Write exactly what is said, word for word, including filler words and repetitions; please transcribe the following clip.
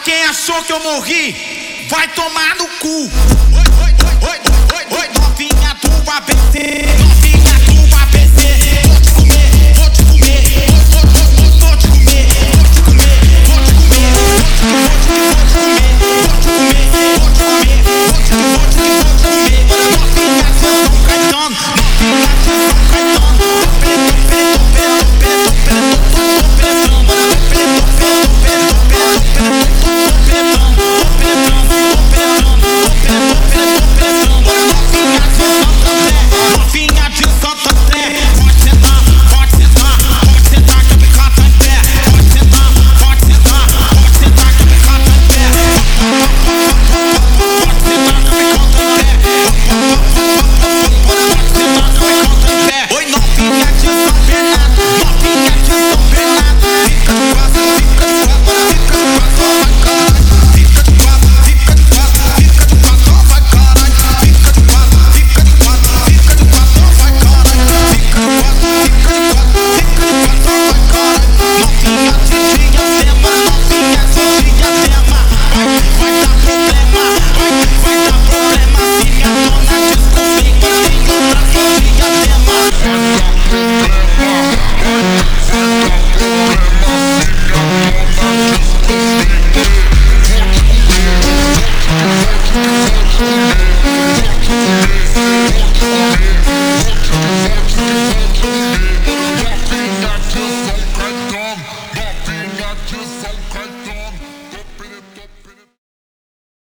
quem achou que eu morri, vai tomar no cu. Oi, oi, oi, oi, oi, oi, novinha do A B C.